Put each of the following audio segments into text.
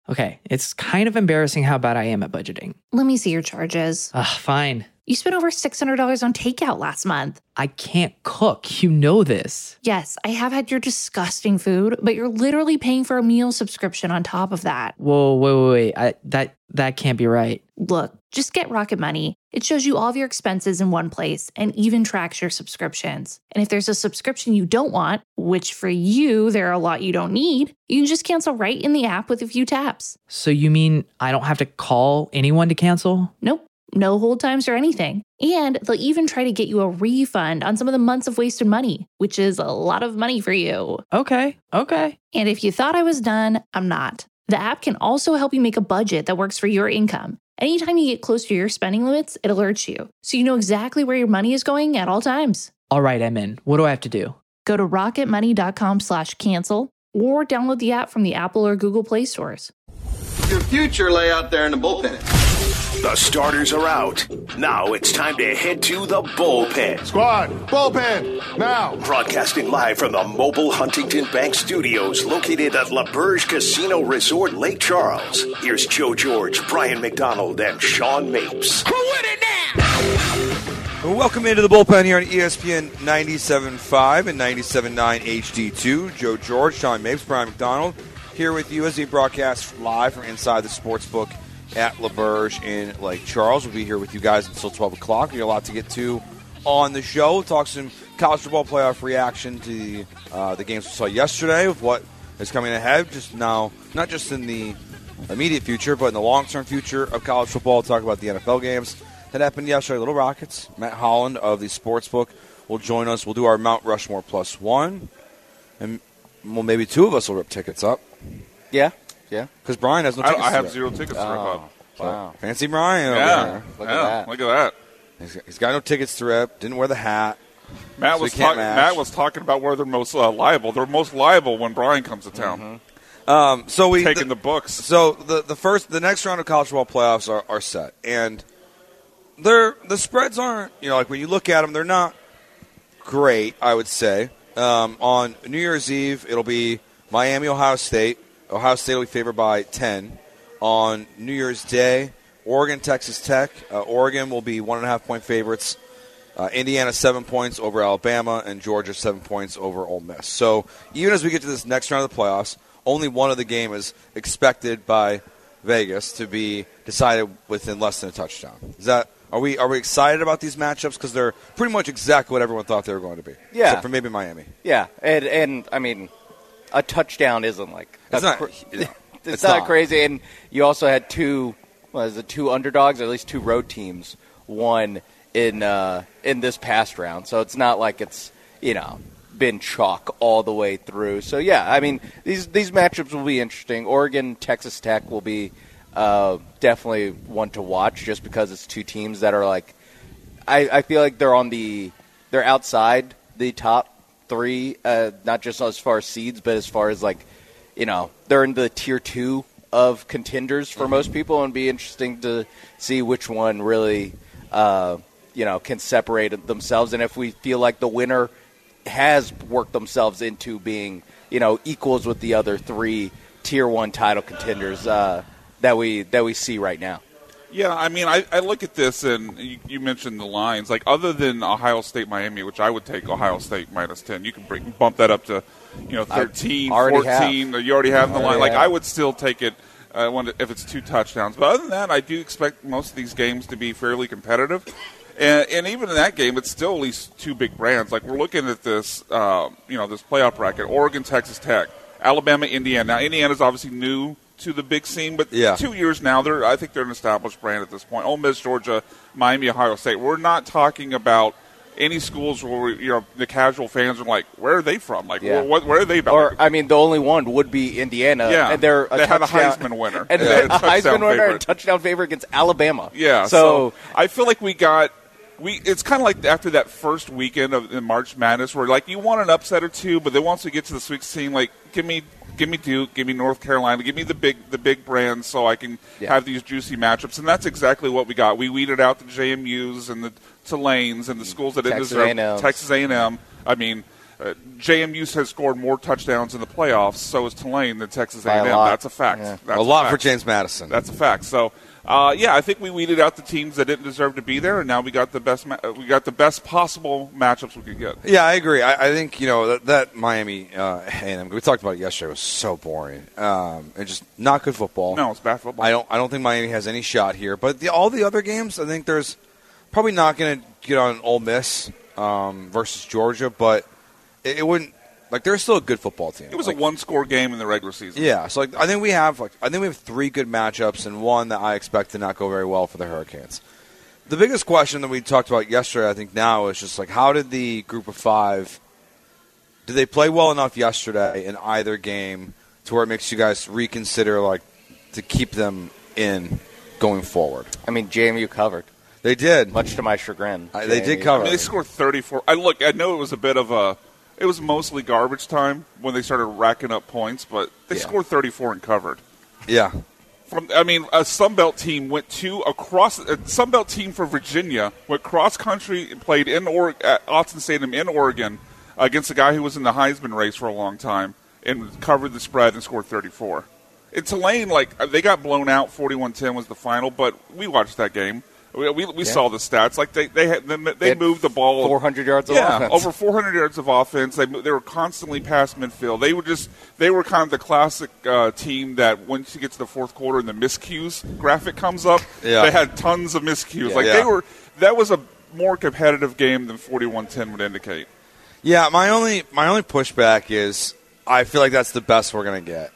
Okay, it's kind of embarrassing how bad I am at budgeting. Let me see your charges. Fine. You spent over $600 on takeout last month. I can't cook. You know this. Yes, I have had your disgusting food, but you're literally paying for a meal subscription on top of that. Whoa, wait. That can't be right. Look, just get Rocket Money. It shows you all of your expenses in one place and even tracks your subscriptions. And if there's a subscription you don't want, which for you, there are a lot you don't need, you can just cancel right in the app with a few taps. So you mean I don't have to call anyone to cancel? Nope. No hold times or anything. And they'll even try to get you a refund on some of the months of wasted money, which is a lot of money for you. Okay. And if you thought I was done, I'm not. The app can also help you make a budget that works for your income. Anytime you get close to your spending limits, it alerts you, so you know exactly where your money is going at all times. All right, I'm in. What do I have to do? Go to rocketmoney.com/cancel or download the app from the Apple or Google Play stores. Your future lay out there in the bullpen. The starters are out. Now it's time to head to the bullpen. Squad, bullpen, now. Broadcasting live from the mobile Huntington Bank Studios located at LaBerge Casino Resort, Lake Charles. Here's Joe George, Brian McDonald, and Sean Mapes. Who with it now? Welcome into the bullpen here on ESPN 97.5 and 97.9 HD2. Joe George, Sean Mapes, Brian McDonald here with you as we broadcast live from inside the sportsbook at LaBerge in Lake Charles. We'll be here with you guys until 12 o'clock. We got a lot to get to on the show. We'll talk some college football playoff reaction to the games we saw yesterday with what is coming ahead just now, not just in the immediate future, but in the long-term future of college football. We'll talk about the NFL games that happened yesterday. Little Rockets. Matt Holland of the Sportsbook will join us. We'll do our Mount Rushmore +1, and well, maybe two of us will rip tickets up. Yeah. Because Brian has no tickets. I have zero tickets to rip up. Wow. Fancy Brian. Yeah. Look at that. Look at that. He's got no tickets to rip. Didn't wear the hat. Matt was talking about where they're most liable. They're most liable when Brian comes to town. Mm-hmm. Taking the books. So the next round of college football playoffs are set, and the spreads aren't, like when you look at them, they're not great. I would say on New Year's Eve it'll be Miami, Ohio State. Ohio State will be favored by 10. On New Year's Day, Oregon, Texas Tech. Oregon will be 1.5-point favorites. Indiana 7 points over Alabama, and Georgia 7 points over Ole Miss. So even as we get to this next round of the playoffs, only one of the game is expected by Vegas to be decided within less than a touchdown. Are we excited about these matchups because they're pretty much exactly what everyone thought they were going to be? Yeah, except for maybe Miami. Yeah, and I mean, a touchdown isn't like it's not crazy. And you also had two underdogs, or at least two road teams, won in this past round. So it's not like it's been chalk all the way through. So yeah, I mean these matchups will be interesting. Oregon, Texas Tech will be definitely one to watch just because it's two teams that are like I feel like they're outside the top three, not just as far as seeds, but as far as they're in the tier 2 of contenders for most people, and be interesting to see which one really can separate themselves, and if we feel like the winner has worked themselves into being equals with the other three tier 1 title contenders that we see right now. Yeah, I mean, I look at this, and you mentioned the lines. Like, other than Ohio State, Miami, which I would take Ohio State -10, you can bump that up to 13, 14. You already have the line. Like, I would still take it if it's 2 touchdowns. But other than that, I do expect most of these games to be fairly competitive. And even in that game, it's still at least 2 big brands. Like, we're looking at this, this playoff bracket: Oregon, Texas Tech, Alabama, Indiana. Now, Indiana's obviously new to the big scene, but 2 years now, I think they're an established brand at this point. Ole Miss, Georgia, Miami, Ohio State. We're not talking about any schools where the casual fans are like, where are they from? Like, where are they about? Or I mean, the only one would be Indiana. Yeah, and they're they had a Heisman winner, and a Heisman winner and a touchdown favorite against Alabama. Yeah, so I feel like it's kind of like after that first weekend of in March Madness, where like you want an upset or two, but then once we get to the Sweet 16, like give me Duke, give me North Carolina, give me the big brands, so I can have these juicy matchups, and that's exactly what we got. We weeded out the JMUs and the Tulanes and the schools that didn't deserve Texas A&M. I mean, JMU has scored more touchdowns in the playoffs, so has Tulane than Texas A&M. That's a fact. Yeah. That's a lot for James Madison. That's a fact. So, I think we weeded out the teams that didn't deserve to be there, and now we got the best possible matchups we could get. Yeah, I agree. I think that Miami A&M, we talked about it yesterday, was so boring and just not good football. No, it's bad football. I don't think Miami has any shot here. But all the other games, I think there's probably not going to get on Ole Miss versus Georgia, but it wouldn't. Like, they're still a good football team. It was a one-score game in the regular season. Yeah, so I think we have 3 good matchups and one that I expect to not go very well for the Hurricanes. The biggest question that we talked about yesterday, I think now, is just like, how did the group of 5? Did they play well enough yesterday in either game to where it makes you guys reconsider to keep them in going forward? I mean, JMU covered. They did, much to my chagrin. They did cover. They scored 34. I know it was a bit of a. It was mostly garbage time when they started racking up points, but they scored 34 and covered. Yeah. A Sunbelt team went a Sunbelt team for Virginia went cross country and played at Autzen Stadium in Oregon against a guy who was in the Heisman race for a long time and covered the spread and scored 34. In Tulane, they got blown out. 41-10 was the final, but we watched that game. We saw the stats. They moved the ball 400 yards of offense. Yeah, over 400 yards of offense. They were constantly past midfield. They were kind of the classic team that once you get to the fourth quarter and the miscues graphic comes up, they had tons of miscues. That was a more competitive game than 41-10 would indicate. Yeah, my only pushback is I feel like that's the best we're gonna get.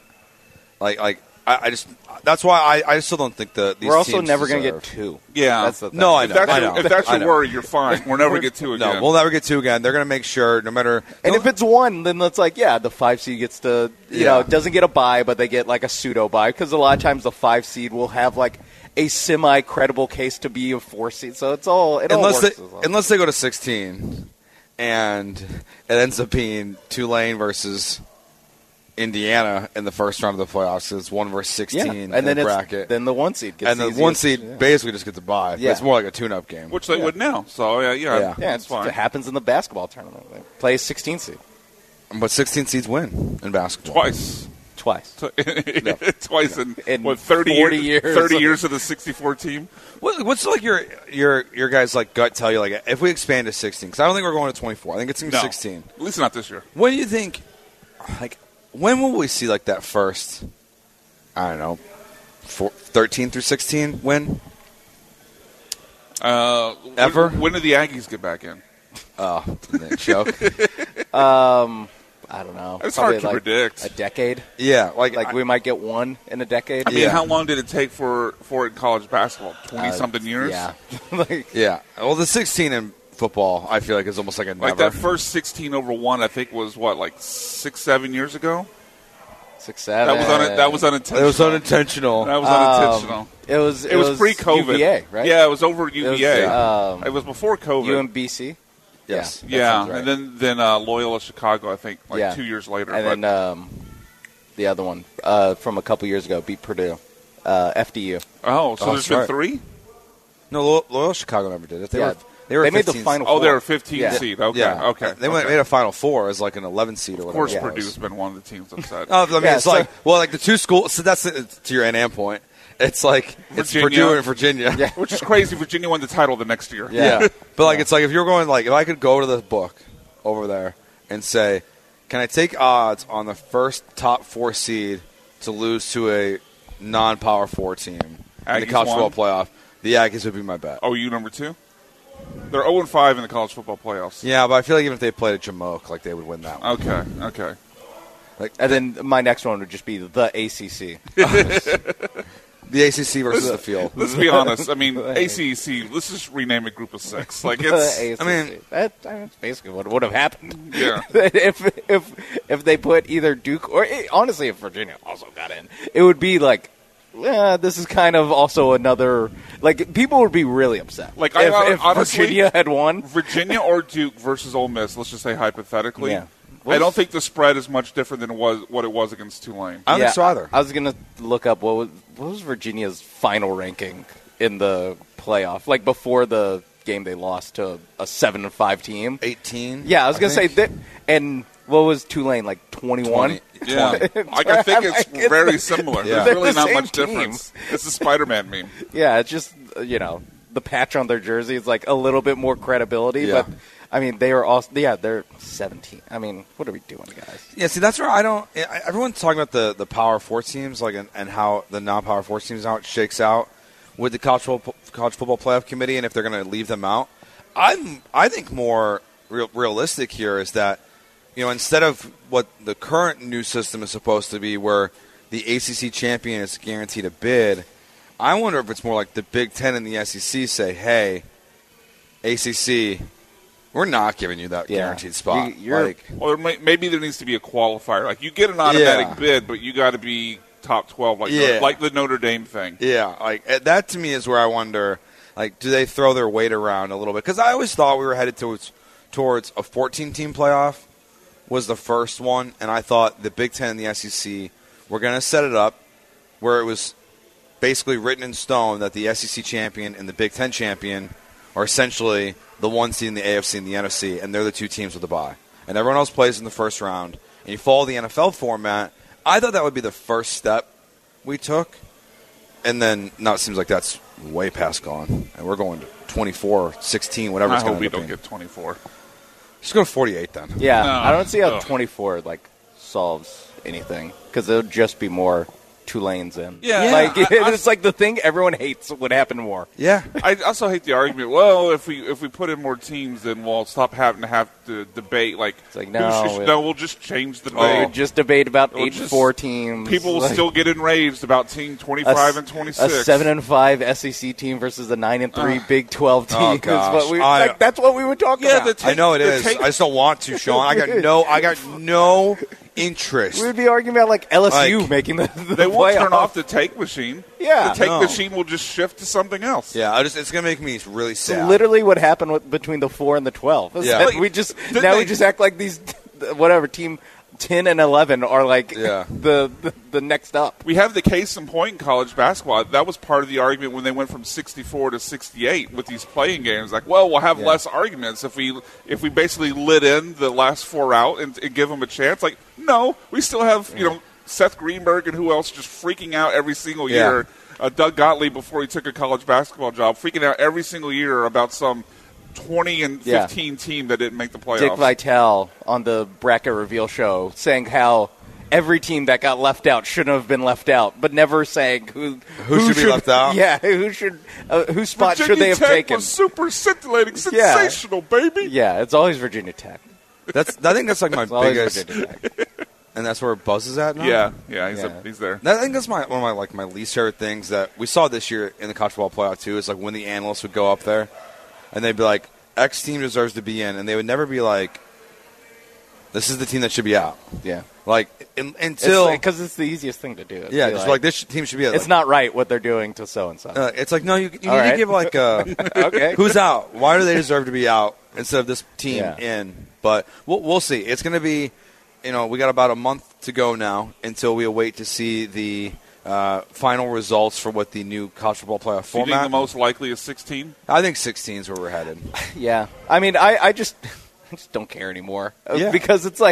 That's why I still don't think these we're also teams never going to get 2. Yeah. That's the thing. No, I know. If that's your worry, you're fine. We'll never get 2 again. No, we'll never get 2 again. They're going to make sure no matter. And if it's 1, then it's the 5 seed gets to, doesn't get a bye, but they get a pseudo bye because a lot of times the 5 seed will have a semi-credible case to be a 4 seed. So it all works. Unless they go to 16 and it ends up being Tulane versus Indiana in the first round of the playoffs. It's 1 versus 16 and then in the bracket. Then the 1 seed gets the 1 seed basically just gets a bye. Yeah. It's more like a tune-up game. Which they would now. So, it's fine. It happens in the basketball tournament. They play a 16 seed. But 16 seeds win in basketball. Twice. Twice in 30 years. 30 years of the 64 team. What's your guys' gut tell you if we expand to 16? Because I don't think we're going to 24. I think it's going to be 16. At least not this year. When do you think when will we see that first, I don't know, 13 through 16 win? Ever? When do the Aggies get back in? Oh, choke. I don't know. It's hard to predict. A decade? Yeah. We might get 1 in a decade? I mean, how long did it take for it in college basketball? 20-something years? Yeah. Yeah. Well, the 16 in football, I feel is almost like a never. That first 16 over 1, I think, was 6-7 years ago? 6-7. That was unintentional. It was unintentional. That was unintentional. It was pre-COVID. UVA, right? Yeah, it was over UVA. It was before COVID. UMBC? Yes. Yeah, right. and then Loyola Chicago, I think, 2 years later. And then the other one from a couple years ago beat Purdue, FDU. Oh, so there's been 3? No, Loyola Chicago never did it. They made the Final 4. Oh, they were a 15 seed. Okay, okay. They made a Final 4 as an 11 seed or whatever. Of course, Purdue's been one of the teams upset. It's the 2 schools. So that's to your A&M point. It's it's Purdue and Virginia. Yeah. Which is crazy. Virginia won the title the next year. Yeah. But it's if you're going if I could go to the book over there and say, can I take odds on the first top 4 seed to lose to a non-Power 4 team in the college football playoff? The Aggies would be my bet. Oh, you number 2? They're 0-5 in the college football playoffs. Yeah, but I feel even if they played at Jamoke, they would win that one. Okay. And then my next one would just be the ACC. The ACC versus the field. Let's be honest. I mean, ACC. Let's just rename it Group of 6. It's. That's basically what would have happened. Yeah. if they put either Duke or honestly, if Virginia also got in, it would be this is kind of also another. People would be really upset. If honestly, Virginia had won, Virginia or Duke versus Ole Miss. Let's just say hypothetically. Yeah. I don't think the spread is much different than what it was against Tulane. I don't think so either. I was going to look up what was Virginia's final ranking in the playoff, before the game they lost to a 7-5 team. 18. Yeah, I was going to say that. And what was Tulane, like 21? 20. Yeah. I think it's very similar. Yeah. There's really the not much team. difference. It's a Spider-Man meme. Yeah, it's just, the patch on their jersey is like a little bit more credibility. Yeah. But, I mean, they are also, they're 17. I mean, what are we doing, guys? Yeah, see, that's where I don't. Everyone's talking about the Power 4 teams, like, and how the non-Power 4 teams, how it shakes out with the college football playoff committee, and if they're going to leave them out. I think more realistic here is that, instead of what the current new system is supposed to be, where the ACC champion is guaranteed a bid, I wonder if it's more like the Big Ten and the SEC say, "Hey, ACC, we're not giving you that guaranteed spot." Maybe there needs to be a qualifier. Like, you get an automatic bid, but you got to be top 12, like the Notre Dame thing. Yeah, like that to me is where I wonder, like, do they throw their weight around a little bit? Because I always thought we were headed towards a 14-team playoff was the first one, and I thought the Big Ten and the SEC were going to set it up where it was basically written in stone that the SEC champion and the Big Ten champion are essentially the one seed in the AFC and the NFC, and they're the two teams with the bye. And everyone else plays in the first round. And you follow the NFL format. I thought that would be the first step we took. And then now it seems like that's way past gone. And we're going to 24, 16, whatever it's going to be. I hope we don't get 24. Just go to 48 then. Yeah, no. I don't see how 24 solves anything because it'll just be more Tulane's in. Yeah. It's like the thing everyone hates would happen more. Yeah. I also hate the argument, well, if we put in more teams, then we'll stop having to have to debate. It's like, no, we'll just change the debate. We'll just debate about 8-4 teams. People will still get enraged about team 25 and 26. A 7-5 SEC team versus a 9-3 Big 12 team. Oh, gosh. That's what we would talk about. I know it is. I just don't want to, Sean. I got no interest. We would be arguing about LSU making the they won't turn off the take machine. Yeah, the take machine will just shift to something else. Yeah, it's going to make me really sad. It's literally what happened between the 4 and the 12. Yeah. We just act like these team 10 and 11 are the next up. We have the case in point in college basketball. That was part of the argument when they went from 64 to 68 with these playing games. We'll have less arguments if we basically lit in the last 4 out and give them a chance. No, we still have Seth Greenberg and who else just freaking out every single year. Doug Gottlieb, before he took a college basketball job, freaking out every single year about some 20 and 15 team that didn't make the playoffs. Dick Vitale on the Bracket Reveal show saying how every team that got left out shouldn't have been left out, but never saying who should be left out. Yeah, whose spot Virginia should they have Tech taken? Was super scintillating, sensational, baby. Yeah, it's always Virginia Tech. I think that's my biggest. And that's where Buzz is at now? Yeah, he's there. I think that's one of my least favorite things that we saw this year in the college football playoff too, is when the analysts would go up there and they'd be like, X team deserves to be in, and they would never be like, this is the team that should be out. Yeah. Until... Because it's the easiest thing to do. Yeah, just this team should be out. It's not right what they're doing to so-and-so. It's no, you need to give okay. Who's out? Why do they deserve to be out instead of this team in? But we'll see. It's going to be, we got about a month to go now until we await to see the final results for what the new college football playoff format. Do you think the most likely is 16? I think 16 is where we're headed. Yeah. I mean, I just don't care anymore. Yeah. Because it's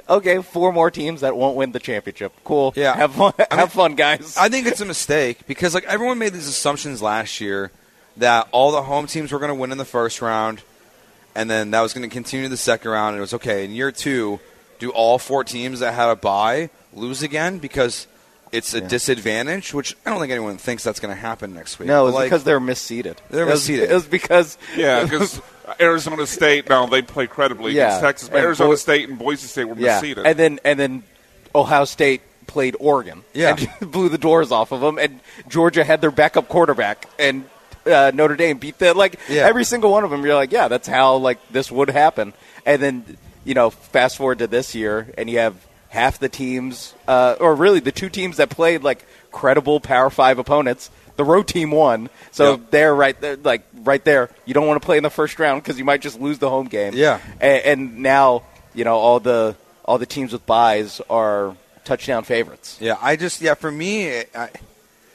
4 more teams that won't win the championship. Cool. Yeah. Have fun. Have fun, guys. I think it's a mistake because everyone made these assumptions last year that all the home teams were going to win in the first round, and then that was going to continue the second round, and it was okay. In year 2, do all 4 teams that had a bye lose again because it's a disadvantage, which I don't think anyone thinks that's going to happen next week. No, it's because they're misseeded. It was because... Yeah, because Arizona State, they play credibly against Texas, but Arizona State and Boise State were misseeded. And then Ohio State played Oregon and blew the doors off of them, and Georgia had their backup quarterback, and Notre Dame beat them. Every single one of them, you're like, yeah, that's how this would happen. And then, fast forward to this year, and you have half the teams, or really the 2 teams that played credible Power 5 opponents. The road team won, so they're right there. Right there, you don't want to play in the first round because you might just lose the home game. Yeah, and now all the teams with byes are touchdown favorites. Yeah, for me,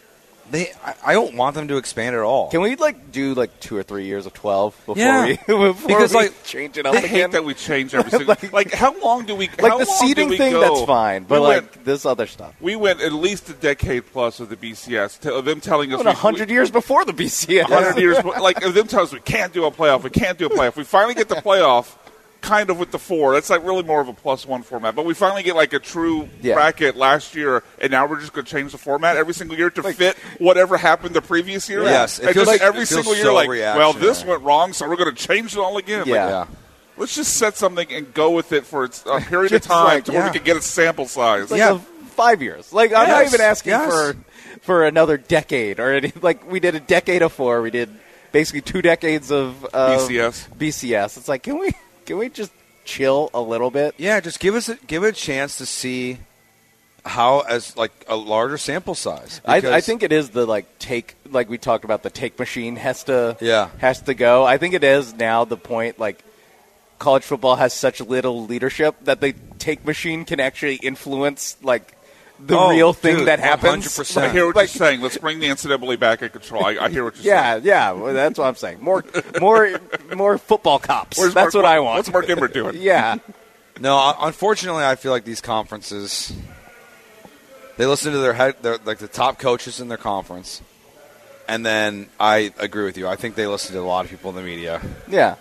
I don't want them to expand at all. Can we do 2 or 3 years of 12 before we change it up I again? hate that we change every single. How long do we? The seating thing, go? that's fine, but this other stuff. We went at least a decade plus with the BCS. Them telling us 100 years before the BCS. 100 years, them telling us we can't do a playoff. We can't do a playoff. We finally get the playoff. Kind of with the 4. That's really more of a +1 format. But we finally get a true bracket last year, and now we're just going to change the format every single year to fit whatever happened the previous year. Yes. It feels every single year this went wrong, so we're going to change it all again. Yeah. Let's just set something and go with it for a period of time to where we can get a sample size. 5 years. I'm not even asking for another decade or anything. We did a decade of 4. We did basically 2 decades of BCS. It's can we just chill a little bit? Yeah, just give it a chance to see how as a larger sample size. I think it is the take we talked about, the take machine has to go. I think it is now the point college football has such little leadership that the take machine can actually influence the real thing that happens. 100%. I hear what you're saying. Let's bring the NCAA back in control. I hear what you're saying. Yeah, well, that's what I'm saying. More football cops. That's what I want. What's Mark Emmert doing? Yeah. No, unfortunately, I feel like these conferences, they listen to the top coaches in their conference, and then I agree with you. I think they listen to a lot of people in the media. Yeah.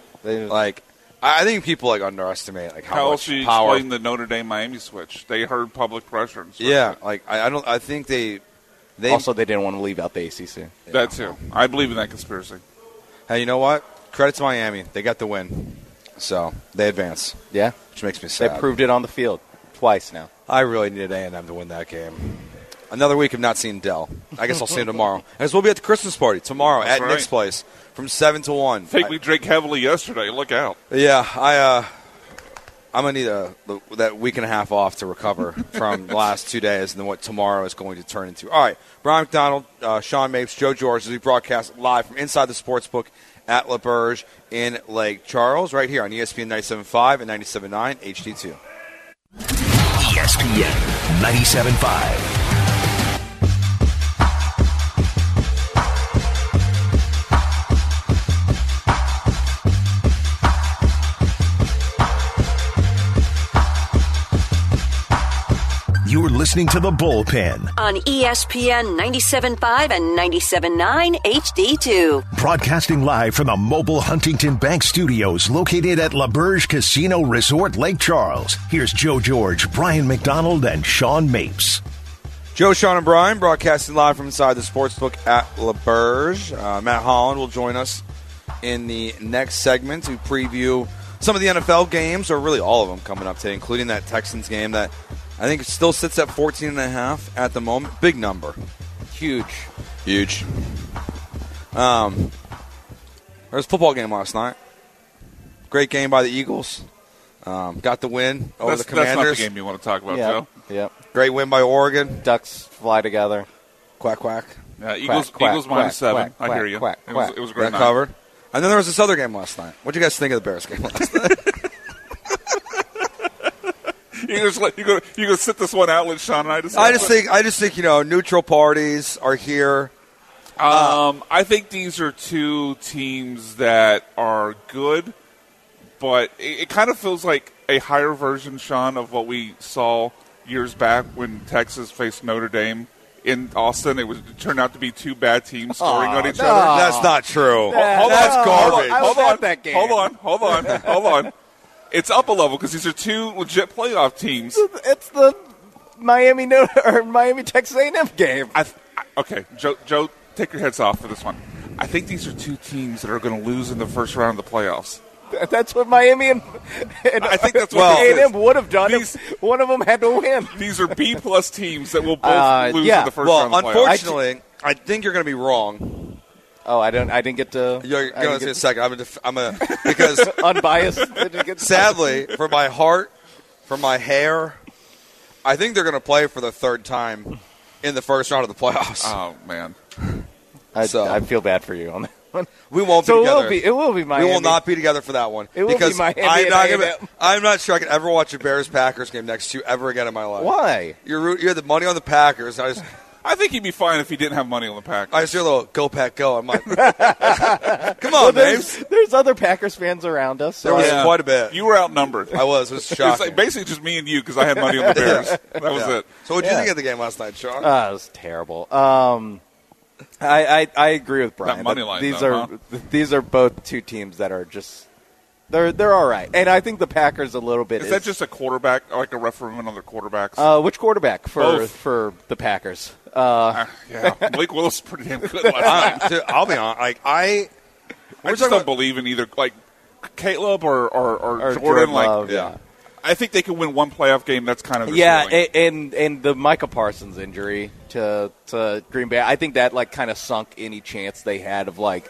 I think people underestimate how else much do you power. explain the Notre Dame Miami switch? They heard public pressure. And Yeah, I think they also they didn't want to leave out the ACC. That too. I believe in that conspiracy. Hey, you know what? Credit to Miami. They got the win, so they advance. Yeah, which makes me sad. They proved it on the field twice now. I really needed A&M to win that game. Another week of not seeing Dell. I guess I'll see him tomorrow. As we'll be at the Christmas party tomorrow at Nick's place from 7 to 1. I think we drank heavily yesterday. Look out. Yeah, I'm going to need that week and a half off to recover from the last 2 days and then what tomorrow is going to turn into. All right, Brian McDonald, Sean Mapes, Joe George, as we broadcast live from inside the Sportsbook at LaBerge in Lake Charles, right here on ESPN 97.5 and 97.9 HD2. ESPN 97.5. You're listening to The Bullpen on ESPN 97.5 and 97.9 HD2. Broadcasting live from the Mobile Huntington Bank Studios located at LaBerge Casino Resort, Lake Charles. Here's Joe George, Brian McDonald, and Sean Mapes. Joe, Sean, and Brian broadcasting live from inside the Sportsbook at LaBerge. Matt Holland will join us in the next segment to preview some of the NFL games, or really all of them coming up today, including that Texans game that I think it still sits at 14.5 at the moment. Big number. Huge. There was a football game last night. Great game by the Eagles. Got the win over the Commanders. That's not the game you want to talk about, Joe. Yep. Great win by Oregon. Ducks fly together. Quack, quack. Yeah, Eagles -7. I hear you. It was a great night. Covered. And then there was this other game last night. What did you guys think of the Bears game last night? You gonna sit this one out, let Sean and I decide. I just think neutral parties are here. I think these are two teams that are good, but it kind of feels like a higher version, Sean, of what we saw years back when Texas faced Notre Dame in Austin. It turned out to be two bad teams scoring on each other. That's not true. That's garbage. Hold on. It's up a level because these are two legit playoff teams. It's the Miami Texas A&M game. Okay, Joe, take your heads off for this one. I think these are two teams that are going to lose in the first round of the playoffs. That's what Miami and I think that's what A&M would have done if one of them had to win. These are B-plus teams that will both lose in the first round of the playoffs. Well, unfortunately, I think you're going to be wrong. Oh, I didn't get to. You're going to see a second. Because unbiased. Sadly, for my heart, for my hair, I think they're going to play for the third time in the first round of the playoffs. Oh man, I feel bad for you on that one. We won't be together. It will be Miami. We will not be together for that one. It will be Miami. I'm not sure I can ever watch a Bears-Packers game next to you ever again in my life. Why? You had the money on the Packers. I think he'd be fine if he didn't have money on the Packers. I just hear a little "Go Pack, go." I'm like, come on, there's other Packers fans around us. So. There was quite a bit. You were outnumbered. I was. It was shocking. It was like basically just me and you because I had money on the Bears. That was it. So what did you think of the game last night, Sean? It was terrible. I agree with Brian. That money line, these are both two teams that are just they're all right, and I think the Packers a little bit. Is that just a quarterback, like a referendum on their quarterbacks? Which quarterback for the Packers? Yeah, Malik Willis is pretty damn good last night. Dude, I'll be honest. Like I just don't believe in either like Caleb or Jordan. Love, like, yeah. I think they could win one playoff game. That's kind of and the Micah Parsons injury to Green Bay, I think that like kind of sunk any chance they had of like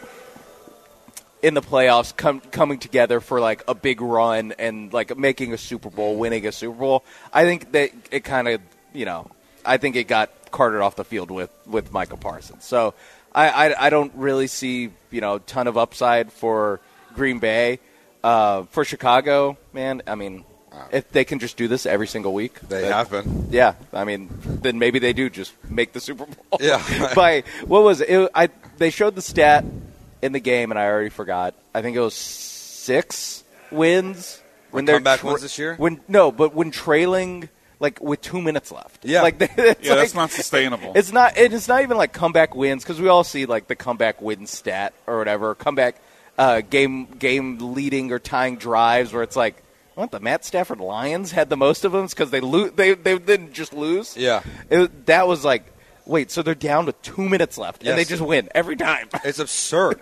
in the playoffs coming together for like a big run and like making a Super Bowl, winning a Super Bowl. I think that it kind of I think it got carted off the field with Micah Parsons. So I don't really see a ton of upside for Green Bay. For Chicago, man, I mean. If they can just do this every single week. They have been. Yeah. I mean, then maybe they do just make the Super Bowl. Yeah. What was it? They showed the stat in the game, and I already forgot. I think it was 6 wins. When comeback wins this year? But when trailing, like, with 2 minutes left. Yeah. That's not sustainable. It's not even like comeback wins, because we all see, like, the comeback win stat or whatever. Comeback game leading or tying drives where it's like, what, the Matt Stafford Lions had the most of them because they didn't just lose? Yeah. That was like, wait, so they're down with 2 minutes left, and they just win every time. It's absurd.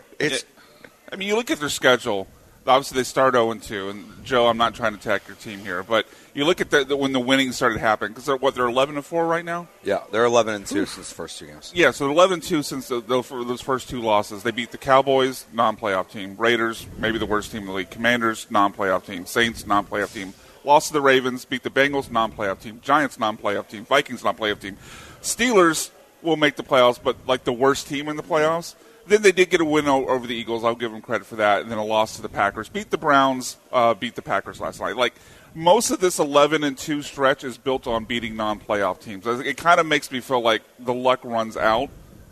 I mean, you look at their schedule. Obviously, they start 0-2. And, Joe, I'm not trying to attack your team here, but you look at when the winning started happening. Because they're 11-4 right now? Yeah, they're 11-2 since the first 2 games. Yeah, so they're 11-2 since those first 2 losses. They beat the Cowboys, non-playoff team. Raiders, maybe the worst team in the league. Commanders, non-playoff team. Saints, non-playoff team. Lost to the Ravens, beat the Bengals, non-playoff team. Giants, non-playoff team. Vikings, non-playoff team. Steelers will make the playoffs, but like the worst team in the playoffs. Then they did get a win over the Eagles. I'll give them credit for that. And then a loss to the Packers. Beat the Browns, beat the Packers last night. Like, most of this 11-2 stretch is built on beating non-playoff teams. It kind of makes me feel like the luck runs out.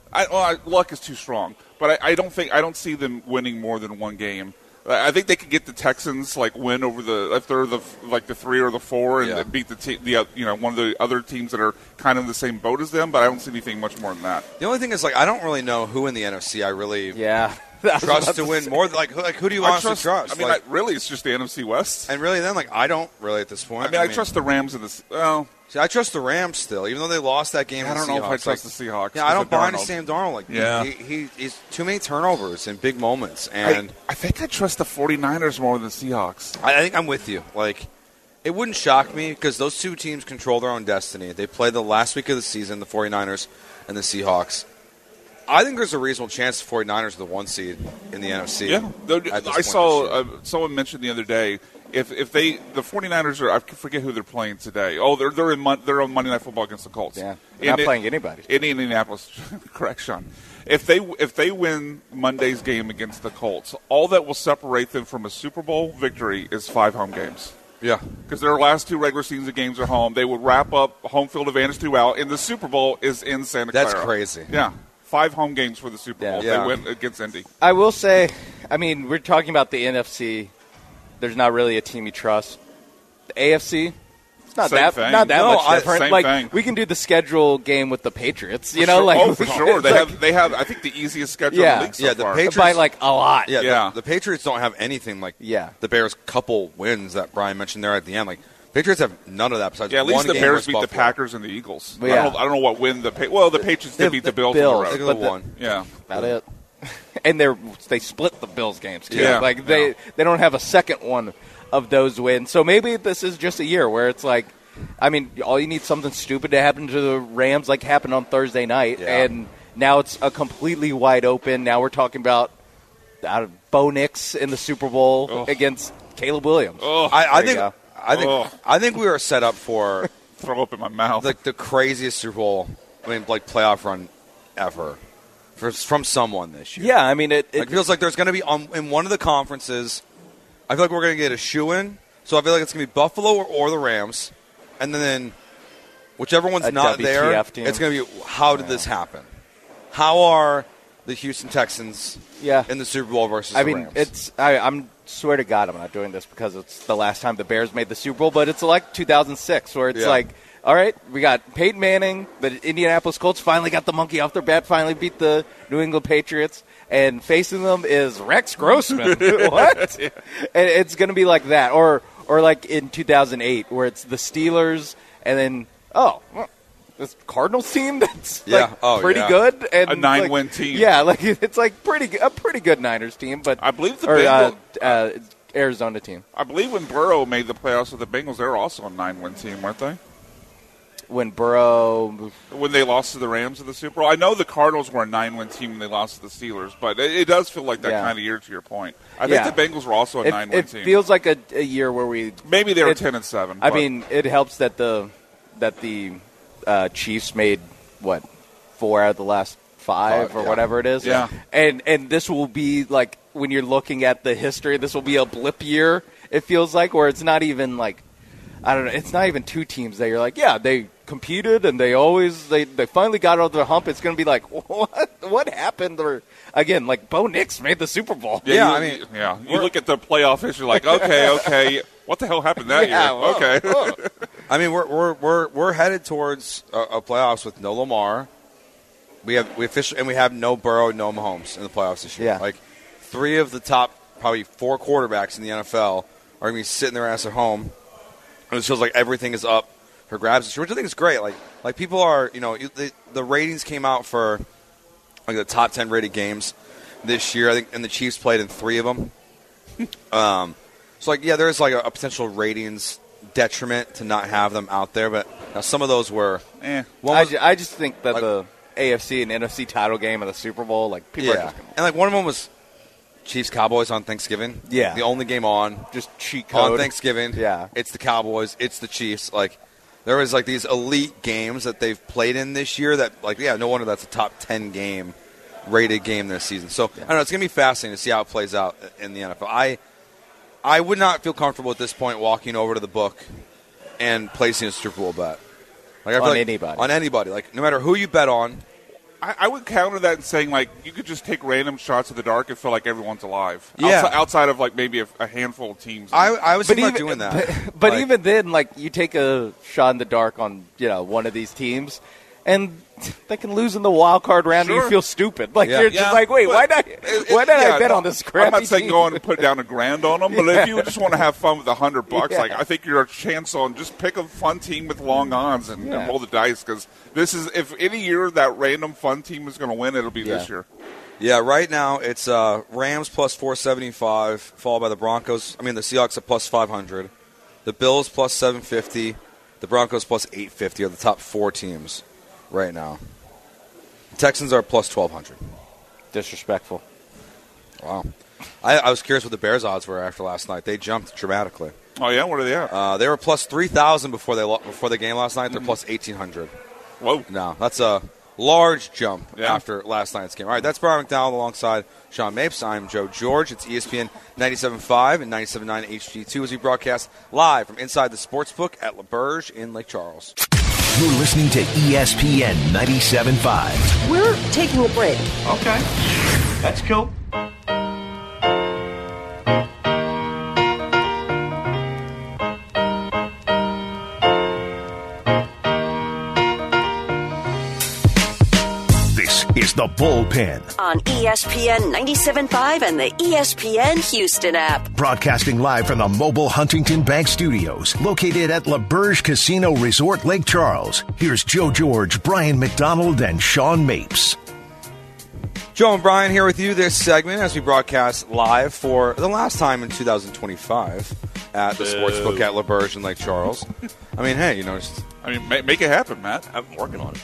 Luck is too strong. But I don't see them winning more than one game. I think they could get the Texans win over if they're the 3 or the 4 and beat one of the other teams that are kind of in the same boat as them. But I don't see anything much more than that. The only thing is I don't really know who in the NFC I really trust to win more. Who do you honestly trust? I mean, really, it's just the NFC West. And really, then I don't really at this point. I trust the Rams in this. Well. See, I trust the Rams still, even though they lost that game. I don't know if I trust the Seahawks. Yeah, I don't buy into Sam Darnold. He's too many turnovers in big moments, and I think I trust the 49ers more than the Seahawks. I think I'm with you. It wouldn't shock me because those two teams control their own destiny. They play the last week of the season, the 49ers and the Seahawks. I think there's a reasonable chance the 49ers are the 1 seed in the NFC. Yeah, I saw someone mentioned the other day. If the 49ers are, I forget who they're playing today. Oh, they're on Monday Night Football against the Colts. Yeah, they're not playing anybody. In Indianapolis, correct, Sean. If they win Monday's game against the Colts, all that will separate them from a Super Bowl victory is 5 home games. Yeah, because their last 2 regular season games are home. They would wrap up home field advantage throughout, and the Super Bowl is in Santa Clara. That's crazy. Yeah. 5 home games for the Super Bowl. They win against Indy. I will say, we're talking about the NFC. There's not really a team you trust. The AFC, it's not that much different. Same thing. We can do the schedule game with the Patriots. For sure. They have I think the easiest schedule in the league so far. The Patriots by a lot. Yeah. The Patriots don't have anything the Bears' couple wins that Brian mentioned there at the end. Patriots have none of that besides at least one the game Bears beat Buffalo. the Packers and the Eagles. Yeah. I don't know what win the Patriots did beat the Bills. They could have won. Yeah, about it. And they split the Bills games too. Yeah. They don't have a second one of those wins. So maybe this is just a year where it's all you need something stupid to happen to the Rams like happened on Thursday night, and now it's a completely wide open. Now we're talking about Bo Nix in the Super Bowl against Caleb Williams. I think we are set up for throw up in my mouth the craziest Super Bowl playoff run ever from someone this year. Yeah, it feels like there's going to be in one of the conferences. I feel like we're going to get a shoe-in, so I feel like it's going to be Buffalo or the Rams, and then whichever one's not WTF there, team. it's going to be how did this happen? How are the Houston Texans in the Super Bowl versus the Rams? I'm swear to God I'm not doing this because it's the last time the Bears made the Super Bowl, but it's like 2006 where it's like, all right, we got Peyton Manning, the Indianapolis Colts finally got the monkey off their back, finally beat the New England Patriots, and facing them is Rex Grossman. What? And it's going to be like that. Or like in 2008 where it's the Steelers and then, this Cardinals team that's pretty good. And a 9-win team. Yeah, like it's like a pretty good Niners team. But I believe the Bengals, Arizona team. I believe when Burrow made the playoffs with the Bengals, they were also a 9-win team, weren't they? When they lost to the Rams in the Super Bowl. I know the Cardinals were a 9-win team when they lost to the Steelers, but it does feel like that kind of year to your point. I think the Bengals were also a 9-win team. It feels like a year where maybe they were 10-7. I mean, it helps that the Chiefs made 4 out of the last 5 or whatever it is. Yeah. And this will be like when you're looking at the history, this will be a blip year. It feels like where it's not even like I don't know. It's not even 2 teams that you're like, they competed and they finally got over the hump. It's going to be like, what happened? Or again, like Bo Nix made the Super Bowl. You look at the playoff history, like, okay, what the hell happened that year? Whoa, okay, whoa. I mean, we're headed towards a playoffs with no Lamar. We have no Burrow, no Mahomes in the playoffs this year. Yeah. Like 3 of the top probably 4 quarterbacks in the NFL are going to be sitting their ass at home. And it feels like everything is up for grabs this year, which I think is great. Like people are, the ratings came out for like the top 10 rated games this year. I think, and the Chiefs played in 3 of them. So there's like a potential ratings detriment to not have them out there, but now some of those were. I just think that the AFC and NFC title game of the Super Bowl, like people are just gonna... and like one of them was Chiefs Cowboys on Thanksgiving. Yeah, the only game on just cheat code on Thanksgiving. Yeah, it's the Cowboys, it's the Chiefs. Like there was like these elite games that they've played in this year. That no wonder that's a top 10 game rated game this season. So I don't know. It's gonna be fascinating to see how it plays out in the NFL. I would not feel comfortable at this point walking over to the book and placing a Super Bowl bet. Like, I feel anybody. On anybody. Like, no matter who you bet on. I would counter that in saying, like, you could just take random shots in the dark and feel like everyone's alive. Yeah. Outside of, like, maybe a handful of teams. I was thinking about doing that. But even then, like, you take a shot in the dark on, one of these teams, and they can lose in the wild card round, and you feel stupid. Like you're just like, wait, why not? Why did I bet on this crappy I'm not saying team? go on and put down $1,000 on them, but if you just want to have fun with $100, like I think you're a chance on just pick a fun team with long odds and roll the dice, because this is, if any year that random fun team is going to win, it'll be this year. Yeah, right now it's Rams plus 475, followed by the Broncos. I mean, the Seahawks at plus 500, the Bills plus 750, the Broncos plus 850 are the top 4 teams right now. The Texans are plus 1,200. Disrespectful. Wow. I was curious what the Bears' odds were after last night. They jumped dramatically. Oh, yeah? What are they at? They were plus 3,000 before the game last night. They're plus 1,800. Whoa. No, that's a large jump after last night's game. All right, that's Brian McDonald alongside Sean Mapes. I'm Joe George. It's ESPN 97.5 and 97.9 HD2 as we broadcast live from inside the Sportsbook at LaBerge in Lake Charles. You're listening to ESPN 97.5. We're taking a break. Okay. That's cool. This is The Bullpen on ESPN 97.5 and the ESPN Houston app. Broadcasting live from the Mobile Huntington Bank Studios, located at LaBerge Casino Resort, Lake Charles. Here's Joe George, Brian McDonald, and Sean Mapes. Joe and Brian here with you this segment as we broadcast live for the last time in 2025 at the Sportsbook at LaBerge in Lake Charles. I mean, hey, make it happen, Matt. I'm working on it.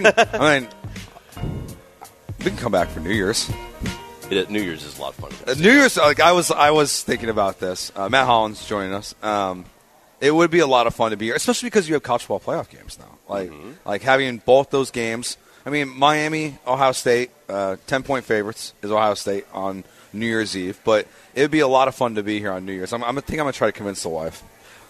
We can come back for New Year's. New Year's is a lot of fun. New Year's, like I was thinking about this. Matt Holland's joining us. It would be a lot of fun to be here, especially because you have college football playoff games now. Like having both those games. I mean, Miami, Ohio State, 10-point favorites is Ohio State on New Year's Eve. But it would be a lot of fun to be here on New Year's. I think I'm going to try to convince the wife.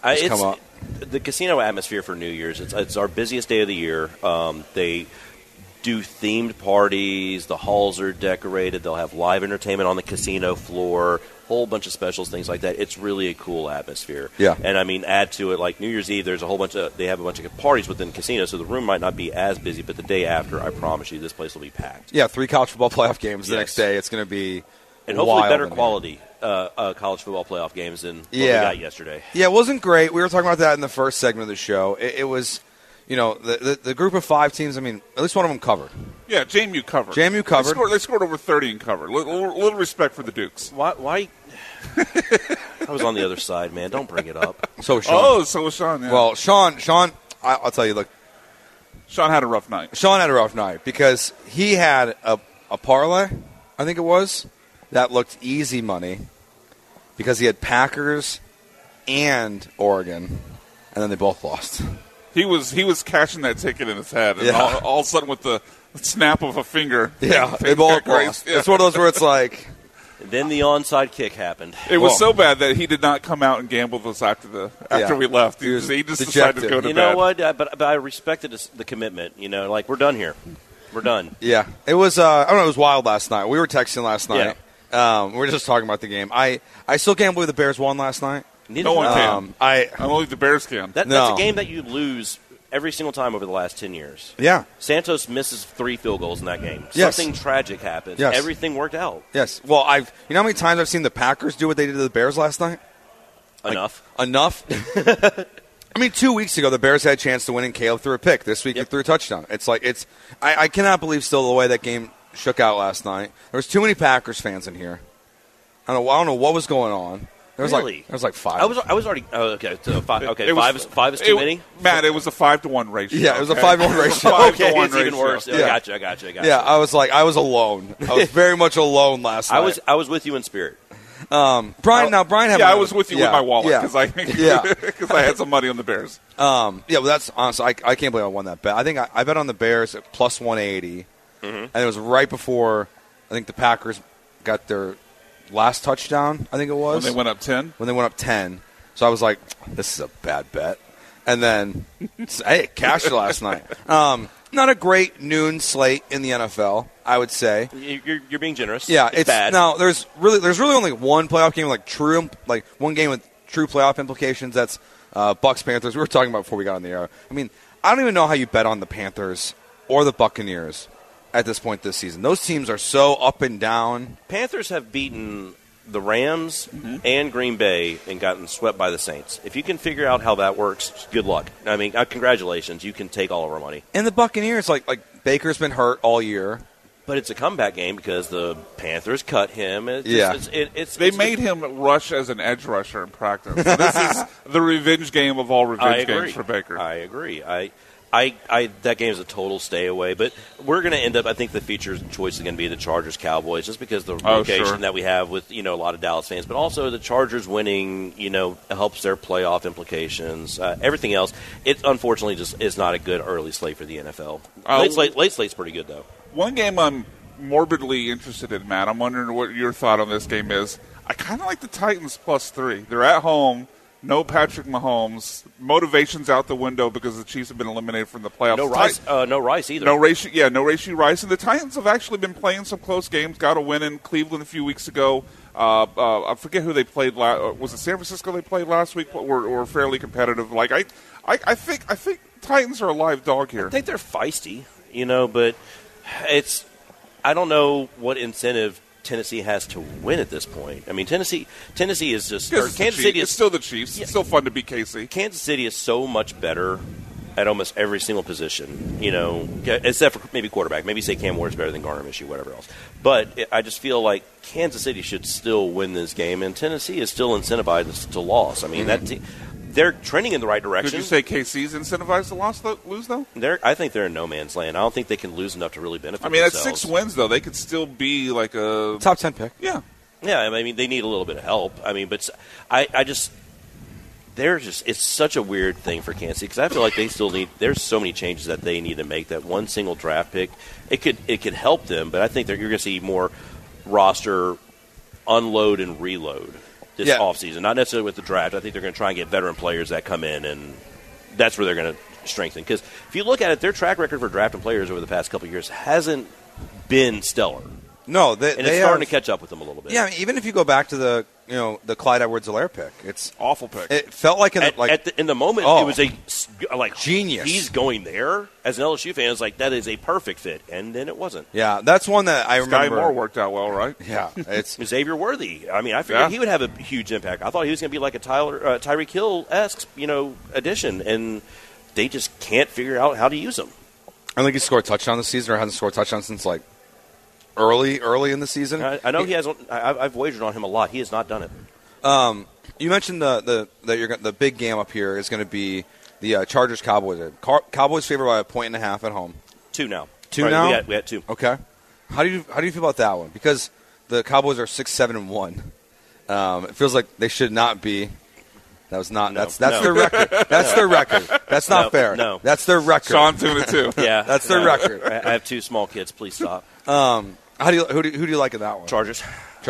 come up. The casino atmosphere for New Year's, it's our busiest day of the year. They do themed parties. The halls are decorated. They'll have live entertainment on the casino floor, whole bunch of specials, things like that. It's really a cool atmosphere. Yeah. And, I mean, add to it, like New Year's Eve, they have a bunch of parties within the casino, so the room might not be as busy, but the day after, I promise you, this place will be packed. Yeah, 3 college football playoff games the next day. It's going to be and hopefully better quality college football playoff games than what we got yesterday. Yeah, it wasn't great. We were talking about that in the first segment of the show. It was, the group of 5 teams, I mean, at least one of them covered. Yeah, JMU covered. JMU covered. They scored over 30 and covered. Little respect for the Dukes. Why? I was on the other side, man. Don't bring it up. So was Sean. Oh, so was Sean, yeah. Well, Sean, I'll tell you, look. Sean had a rough night. Sean had a rough night because he had a parlay, I think it was, that looked easy money because he had Packers and Oregon, and then they both lost. He was cashing that ticket in his head, and all of a sudden with the snap of a finger. Yeah, they both lost. Yeah. It's one of those where it's like. Then the onside kick happened. It was so bad that he did not come out and gamble with us after we left. He just decided to go to bed. You know what? But I respected the commitment. Like we're done here. We're done. Yeah, it was. I don't know. It was wild last night. We were texting last night. Yeah. We were just talking about the game. I still can't believe the Bears won last night. No one can. I don't believe the Bears can. That's a game that you lose every single time over the last 10 years. Yeah. Santos misses 3 field goals in that game. Yes. Something tragic happens. Yes. Everything worked out. Yes. Well, you know how many times I've seen the Packers do what they did to the Bears last night? Enough. I mean, 2 weeks ago, the Bears had a chance to win, and Caleb threw a pick. This week, they threw a touchdown. I cannot believe still the way that game shook out last night. There was too many Packers fans in here. I don't know what was going on. There was like 5. I was already okay. So 5. Okay, five is too many. Matt, it was a 5-to-1 ratio. Yeah, it was a 5-to-1 ratio. Okay, it's even worse. I got you. Yeah, I was alone. I was very much alone last night. I was with you in spirit. Brian. I was with you with my wallet because I had some money on the Bears. Well, that's honestly, I can't believe I won that bet. I think I bet on the Bears at plus 180, and it was right before I think the Packers got their last touchdown, I think it was. When they went up 10? When they went up 10. So I was like, this is a bad bet. And then, hey, cashed it last night. Not a great noon slate in the NFL, I would say. You're being generous. Yeah, it's bad. Now, there's really only one playoff game, one game with true playoff implications. That's Bucs-Panthers. We were talking about before we got on the air. I mean, I don't even know how you bet on the Panthers or the Buccaneers at this point this season. Those teams are so up and down. Panthers have beaten the Rams and Green Bay and gotten swept by the Saints. If you can figure out how that works, good luck. I mean, congratulations. You can take all of our money. And the Buccaneers, like Baker's been hurt all year. But it's a comeback game because the Panthers cut him. They made him rush as an edge rusher in practice. So this is the revenge game of all revenge games for Baker. I agree. That game is a total stay away, but we're going to end up. I think the feature choice is going to be the Chargers-Cowboys, just because the location that we have with a lot of Dallas fans, but also the Chargers winning, helps their playoff implications. Everything else, it unfortunately just is not a good early slate for the NFL. Late slate's pretty good though. One game I'm morbidly interested in, Matt. I'm wondering what your thought on this game is. I kind of like the Titans +3. They're at home. No Patrick Mahomes. Motivation's out the window because the Chiefs have been eliminated from the playoffs. No Rice either. No Rashee Rice. And the Titans have actually been playing some close games. Got a win in Cleveland a few weeks ago. I forget who they played. Was it San Francisco they played last week? Were fairly competitive. I think Titans are a live dog here. I think they're feisty, but I don't know what incentive Tennessee has to win at this point. I mean, Tennessee is just Kansas City. It's still the Chiefs. It's still fun to beat KC. Kansas City is so much better at almost every single position, except for maybe quarterback. Maybe say Cam Ward's better than Garner Minshew, whatever else. But I just feel like Kansas City should still win this game, and Tennessee is still incentivized to loss. I mean, they're trending in the right direction. Could you say KC's incentivized to lose, though? I think they're in no man's land. I don't think they can lose enough to really benefit themselves. At 6 wins, though, they could still be like a top 10 pick. Yeah. Yeah, I mean, they need a little bit of help. I mean, but it's such a weird thing for Kansas City because I feel like they still there's so many changes that they need to make. That one single draft pick, it could help them, but I think you're going to see more roster unload and reload. this offseason, not necessarily with the draft. I think they're going to try and get veteran players that come in, and that's where they're going to strengthen. Because if you look at it, their track record for drafting players over the past couple of years hasn't been stellar. No, and it's starting to catch up with them a little bit. Yeah, I mean, even if you go back to the Clyde Edwards-Helaire pick, it's awful pick. It felt like in the moment it was a genius. He's going there as an LSU fan. It's like that is a perfect fit, and then it wasn't. Yeah, that's one that I remember. Sky Moore worked out well, right? Yeah, it's Xavier Worthy. I mean, I figured he would have a huge impact. I thought he was going to be like a Tyreek Hill-esque, addition, and they just can't figure out how to use him. I think he scored a touchdown this season, or hasn't scored a touchdown since early in the season. I know he has. I've wagered on him a lot. He has not done it. You mentioned the big game up here is going to be the Chargers Cowboys. Cowboys favored by 1.5 at home. 2 now. Now we had 2. Okay. How do you feel about that one? Because the Cowboys are 6-7-1. It feels like they should not be. That was not. That's their record. That's their record. That's not fair. No, that's their record. Sean 2-2. Yeah, that's their record. I have 2 small kids. Please stop. Who do you like in that one? Chargers.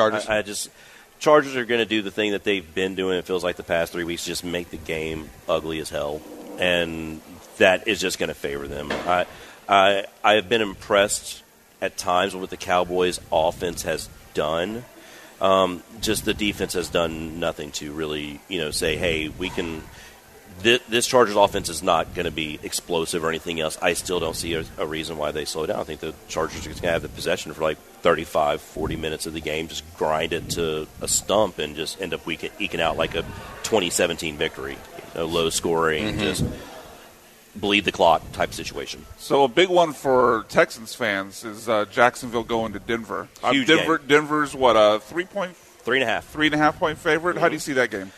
Chargers are going to do the thing that they've been doing. It feels like the past 3 weeks, just make the game ugly as hell, and that is just going to favor them. I have been impressed at times with what the Cowboys' offense has done. Just the defense has done nothing to really, say, hey, we can. This Chargers offense is not going to be explosive or anything else. I still don't see a reason why they slow down. I think the Chargers are going to have the possession for like 35, 40 minutes of the game, just grind it to a stump and just end up eking out like a 2017 victory. Low scoring, just bleed the clock type situation. So a big one for Texans fans is Jacksonville going to Denver. Huge game. Denver's what, a 3.5 3.5 point favorite? Mm-hmm. How do you see that game?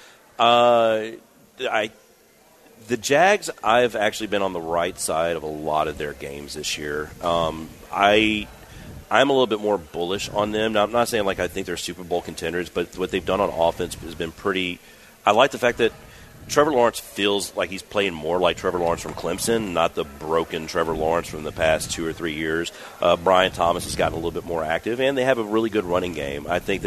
The Jags, I've actually been on the right side of a lot of their games this year. I'm a little bit more bullish on them. Now, I'm not saying I think they're Super Bowl contenders, but what they've done on offense has been pretty. I like the fact that Trevor Lawrence feels like he's playing more like Trevor Lawrence from Clemson, not the broken Trevor Lawrence from the past 2 or 3 years. Brian Thomas has gotten a little bit more active, and they have a really good running game. I think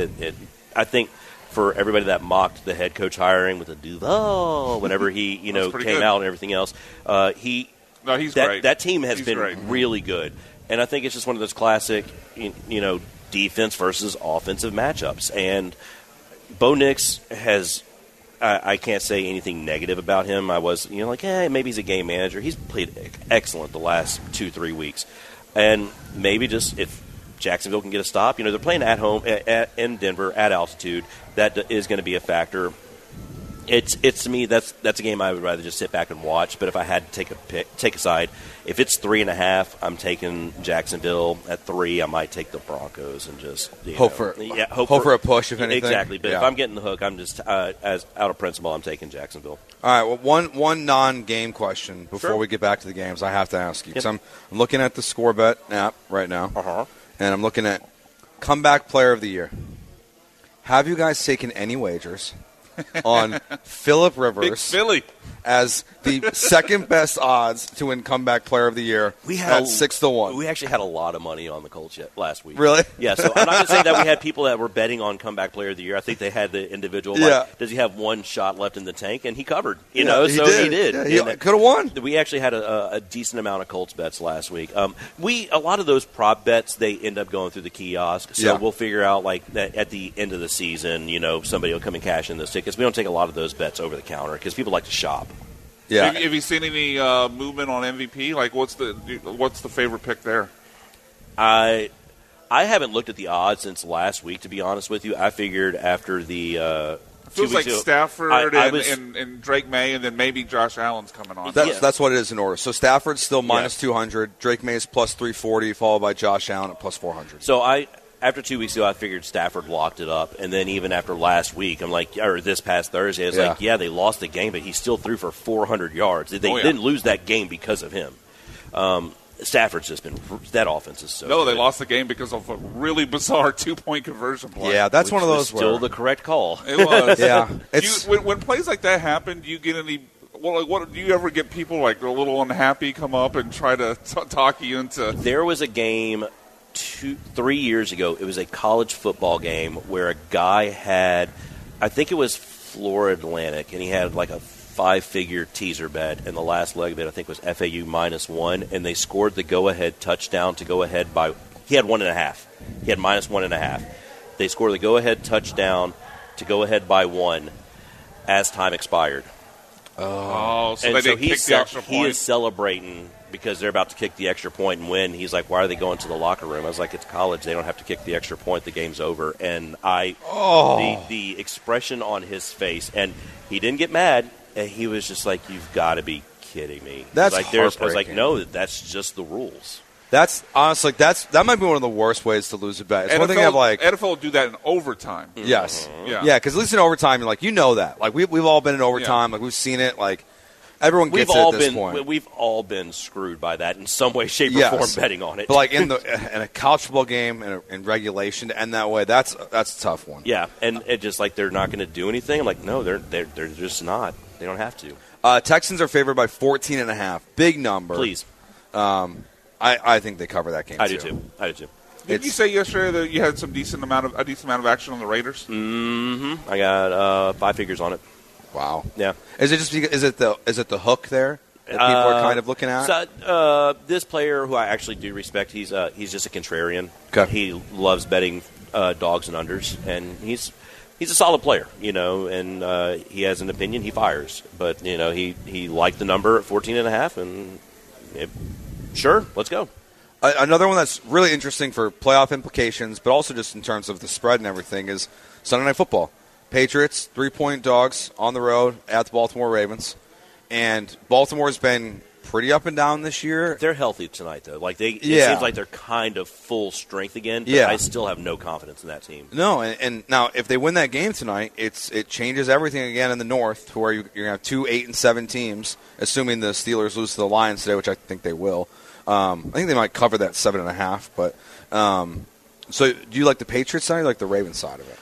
for everybody that mocked the head coach hiring with the Duval whenever he came out and everything else, he's great. That team has been really good, and I think it's just one of those classic defense versus offensive matchups. And Bo Nix has. I can't say anything negative about him. I was, maybe he's a game manager. He's played excellent the last 2-3 weeks. And maybe just if Jacksonville can get a stop, they're playing at home in Denver at altitude. That is going to be a factor. It's to me that's a game I would rather just sit back and watch. But if I had to take a side, if it's 3.5, I'm taking Jacksonville. At 3, I might take the Broncos and just hope for a push if anything. Exactly. But if I'm getting the hook, I'm just as out of principle, I'm taking Jacksonville. All right. Well, one non-game question before we get back to the games, I have to ask you because I'm looking at the Score Bet app right now, and I'm looking at comeback player of the year. Have you guys taken any wagers on Phillip Rivers Big Philly as the second best odds to win comeback player of the year at 6-1? We actually had a lot of money on the Colts last week. Really? Yeah. So I'm not going to say that we had people that were betting on comeback player of the year. I think they had the individual. Does he have one shot left in the tank? And he covered. He did. Yeah, he could have won. We actually had a decent amount of Colts bets last week. A lot of those prop bets they end up going through the kiosk. So we'll figure out that at the end of the season, somebody will come and cash in those tickets. We don't take a lot of those bets over the counter because people like to shop. Yeah. Have you seen any movement on MVP? What's the favorite pick there? I haven't looked at the odds since last week, to be honest with you. I figured after the it feels like Stafford and Drake May, and then maybe Josh Allen's coming on. That's what it is in order. So Stafford's still minus 200, Drake May is plus 340, followed by Josh Allen at plus 400. So after 2 weeks ago, I figured Stafford locked it up. And then even after last week, or this past Thursday, I was they lost the game, but he still threw for 400 yards. They didn't lose that game because of him. Stafford's just been – that offense is so good. They lost the game because of a really bizarre 2-point conversion play. Yeah, that's one of those still the correct call. It was. Yeah. When plays like that happen, do you get any – what do you ever get people a little unhappy come up and try to talk you into – There was a game – 3 years ago, it was a college football game where a guy had I think it was Florida Atlantic, and he had like a 5-figure teaser bet, and the last leg of it I think was FAU -1, and they scored the go-ahead touchdown to go ahead by. He had 1.5. He had -1.5. They scored the go-ahead touchdown to go ahead by 1 as time expired. Oh, so and they so didn't kick the extra point? He is celebrating because they're about to kick the extra point and win. He's like, why are they going to the locker room? I was like, it's college. They don't have to kick the extra point. The game's over. And the expression on his face, and he didn't get mad. And he was just like, you've got to be kidding me. That's like, heartbreaking. I was like, no, that's just the rules. That's honestly that might be one of the worst ways to lose a bet. It's NFL, one thing to have like NFL will do that in overtime. Yes, Yeah. yeah, because at least in overtime, you're like that. Like we've all been in overtime. Like we've seen it. Like everyone gets it at this point. We've all been screwed by that in some way, shape, or form betting on it. But like in a college football game in regulation to end that way, that's a tough one. Yeah, and it just like they're not going to do anything. I'm like, no, they're just not. They don't have to. Texans are favored by 14.5. Big number. Please. I think they cover that game. I do too. Did you say yesterday that you had a decent amount of action on the Raiders? Mm-hmm. I got 5 figures on it. Wow. Yeah. Is it just because, is it the hook there that people are kind of looking at? So, this player, who I actually do respect, he's just a contrarian. Okay. He loves betting dogs and unders, and he's a solid player, and he has an opinion. He fires, but he liked the number at 14.5, and sure, let's go. Another one that's really interesting for playoff implications, but also just in terms of the spread and everything, is Sunday Night Football. Patriots, 3-point dogs on the road at the Baltimore Ravens. And Baltimore's been pretty up and down this year. They're healthy tonight, though. It seems like they're kind of full strength again, but I still have no confidence in that team. No, and now if they win that game tonight, it changes everything again in the North, to where you're going to have 2 8-7 teams, assuming the Steelers lose to the Lions today, which I think they will. I think they might cover that 7.5. But so, do you like the Patriots side or like the Ravens side of it?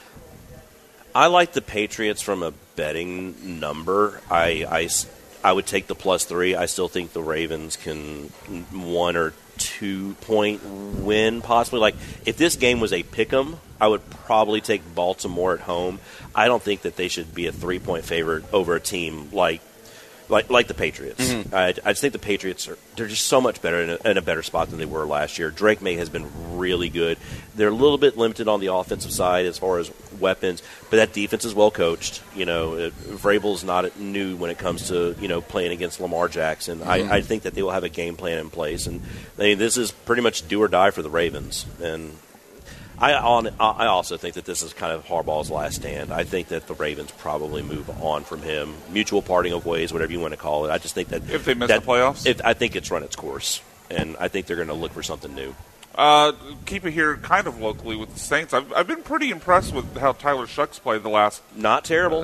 I like the Patriots from a betting number. I would take the +3. I still think the Ravens can 1 or 2 point win, possibly. Like, if this game was a pick'em, I would probably take Baltimore at home. I don't think that they should be a 3-point favorite over a team like the Patriots. Mm-hmm. I just think the Patriots they're just so much better in a better spot than they were last year. Drake May has been really good. They're a little bit limited on the offensive side as far as weapons, but that defense is well coached. Vrabel's not new when it comes to playing against Lamar Jackson. Mm-hmm. I think that they will have a game plan in place, and this is pretty much do or die for the Ravens. And I also think that this is kind of Harbaugh's last stand. I think that the Ravens probably move on from him. Mutual parting of ways, whatever you want to call it. I just think that if they miss the playoffs, I think it's run its course, and I think they're going to look for something new. Keep it here kind of locally with the Saints. I've been pretty impressed with how Tyler Shucks played the last. Not terrible.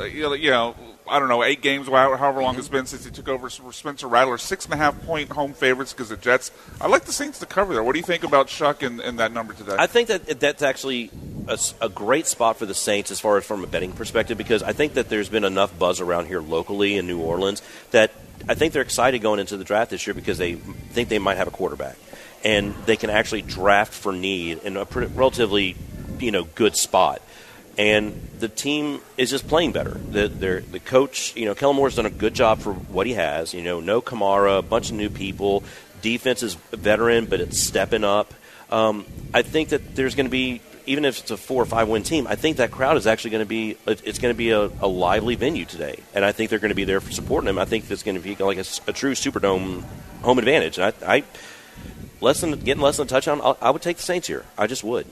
I don't know, 8 games, however long it's been since he took over Spencer Rattler. 6.5-point home favorites because the Jets. I like the Saints to cover there. What do you think about Shuck and that number today? I think that's actually a great spot for the Saints as far as from a betting perspective, because I think that there's been enough buzz around here locally in New Orleans that I think they're excited going into the draft this year because they think they might have a quarterback. And they can actually draft for need in a relatively, good spot. And the team is just playing better. The coach, Kellen Moore's done a good job for what he has. No Kamara, a bunch of new people. Defense is veteran, but it's stepping up. I think that there's going to be, even if it's a 4 or 5 win team, I think that crowd is actually going to be a lively venue today. And I think they're going to be there for supporting them. I think it's going to be like a true Superdome home advantage. And getting less than a touchdown, I would take the Saints here. I just would.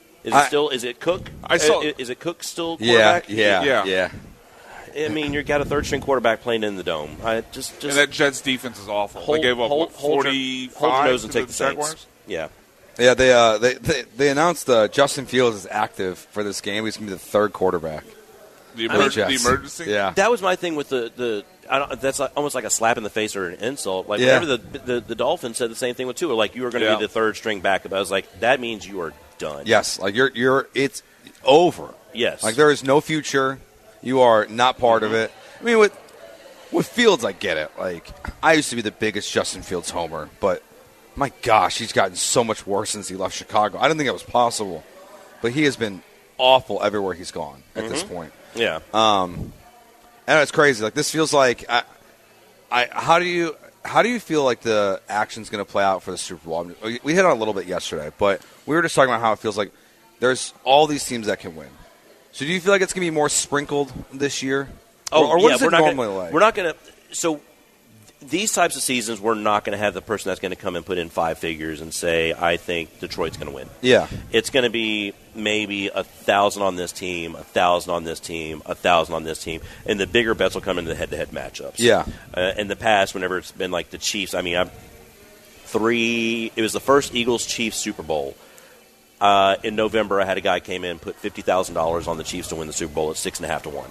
Is it Cook? Is it Cook still quarterback? Yeah. I mean, you've got a third-string quarterback playing in the dome. And that Jets defense is awful. They gave up 45 hold your nose and take the Jaguars? Saints. Yeah. Yeah, they announced Justin Fields is active for this game. He's going to be the third quarterback. The emergency? Yeah. That was my thing with that's almost like a slap in the face or an insult. Like, whenever the Dolphins said the same thing with Tua, like, you were going to be the third-string backup. I was like, that means you are done. Yes, like it's over. Yes. Like, there is no future. You are not part of it. I mean, with Fields, I get it. Like, I used to be the biggest Justin Fields homer, but my gosh, he's gotten so much worse since he left Chicago. I didn't think it was possible, but he has been awful everywhere he's gone at this point. Yeah. And it's crazy. Like, this feels like how do you feel like the action's going to play out for the Super Bowl? I mean, we hit on it a little bit yesterday, but we were just talking about how it feels like there's all these teams that can win. So do you feel like it's going to be more sprinkled this year? Or what is it normally like? We're not going to – so these types of seasons, we're not going to have the person that's going to come and put in 5 figures and say, I think Detroit's going to win. Yeah. It's going to be maybe 1,000 on this team, 1,000 on this team, 1,000 on this team, and the bigger bets will come into the head-to-head matchups. Yeah. In the past, whenever it's been like the Chiefs, I mean, it was the first Eagles-Chiefs Super Bowl. In November, I had a guy came in, put $50,000 on the Chiefs to win the Super Bowl at 6.5 to 1.